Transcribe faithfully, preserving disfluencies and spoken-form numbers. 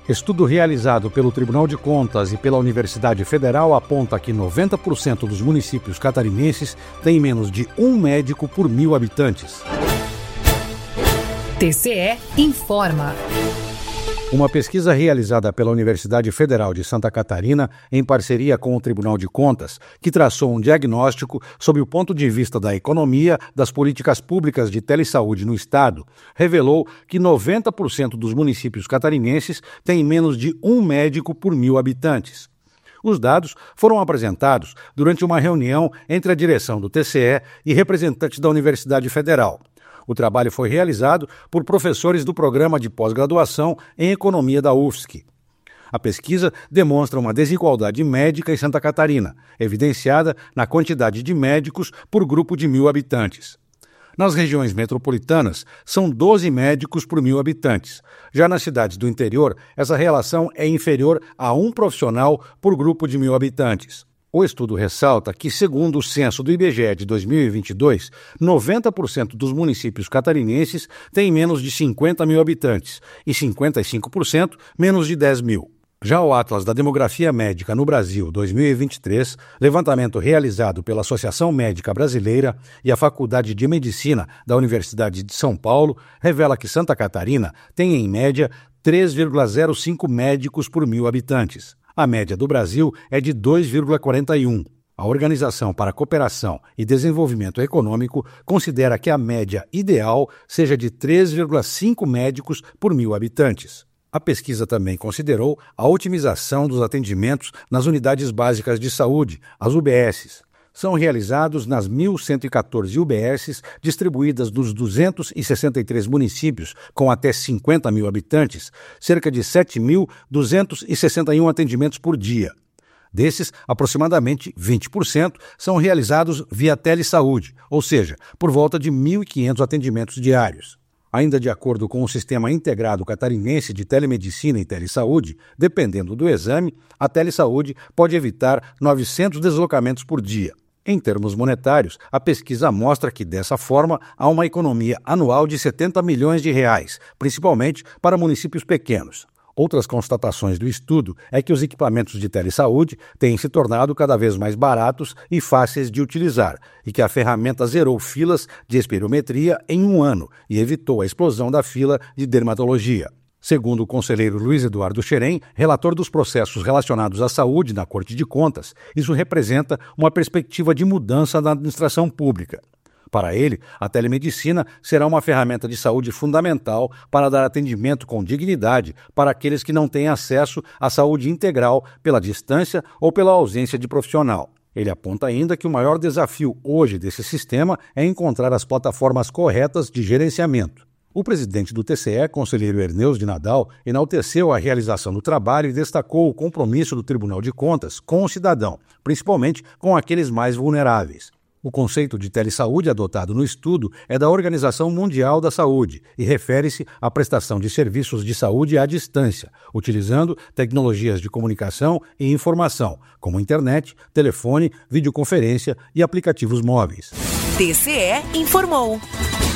Estudo realizado pelo Tribunal de Contas e pela Universidade Federal aponta que noventa por cento dos municípios catarinenses têm menos de um médico por mil habitantes. T C E informa. Uma pesquisa realizada pela Universidade Federal de Santa Catarina, em parceria com o Tribunal de Contas, que traçou um diagnóstico sob o ponto de vista da economia das políticas públicas de telesaúde no Estado, revelou que noventa por cento dos municípios catarinenses têm menos de um médico por mil habitantes. Os dados foram apresentados durante uma reunião entre a direção do T C E e representantes da Universidade Federal. O trabalho foi realizado por professores do programa de pós-graduação em Economia da U F S C. A pesquisa demonstra uma desigualdade médica em Santa Catarina, evidenciada na quantidade de médicos por grupo de mil habitantes. Nas regiões metropolitanas, são doze médicos por mil habitantes. Já nas cidades do interior, essa relação é inferior a um profissional por grupo de mil habitantes. O estudo ressalta que, segundo o censo do I B G E de dois mil e vinte e dois, noventa por cento dos municípios catarinenses têm menos de cinquenta mil habitantes e cinquenta e cinco por cento menos de dez mil. Já o Atlas da Demografia Médica no Brasil dois mil e vinte e três, levantamento realizado pela Associação Médica Brasileira e a Faculdade de Medicina da Universidade de São Paulo, revela que Santa Catarina tem, em média, três vírgula zero cinco médicos por mil habitantes. A média do Brasil é de dois vírgula quarenta e um. A Organização para a Cooperação e Desenvolvimento Econômico considera que a média ideal seja de três vírgula cinco médicos por mil habitantes. A pesquisa também considerou a otimização dos atendimentos nas unidades básicas de saúde, as U B Ss. São realizados nas mil cento e quatorze U B Ss distribuídas nos duzentos e sessenta e três municípios com até cinquenta mil habitantes, cerca de sete mil duzentos e sessenta e um atendimentos por dia. Desses, aproximadamente vinte por cento são realizados via telesaúde, ou seja, por volta de mil e quinhentos atendimentos diários. Ainda de acordo com o Sistema Integrado Catarinense de Telemedicina e Telesaúde, dependendo do exame, a telesaúde pode evitar novecentos deslocamentos por dia. Em termos monetários, a pesquisa mostra que, dessa forma, há uma economia anual de setenta milhões de reais, principalmente para municípios pequenos. Outras constatações do estudo é que os equipamentos de telesaúde têm se tornado cada vez mais baratos e fáceis de utilizar, e que a ferramenta zerou filas de espirometria em um ano e evitou a explosão da fila de dermatologia. Segundo o conselheiro Luiz Eduardo Xerém, relator dos processos relacionados à saúde na Corte de Contas, isso representa uma perspectiva de mudança na administração pública. Para ele, a telemedicina será uma ferramenta de saúde fundamental para dar atendimento com dignidade para aqueles que não têm acesso à saúde integral pela distância ou pela ausência de profissional. Ele aponta ainda que o maior desafio hoje desse sistema é encontrar as plataformas corretas de gerenciamento. O presidente do T C E, conselheiro Erneus de Nadal, enalteceu a realização do trabalho e destacou o compromisso do Tribunal de Contas com o cidadão, principalmente com aqueles mais vulneráveis. O conceito de telesaúde adotado no estudo é da Organização Mundial da Saúde e refere-se à prestação de serviços de saúde à distância, utilizando tecnologias de comunicação e informação, como internet, telefone, videoconferência e aplicativos móveis. T C E informou.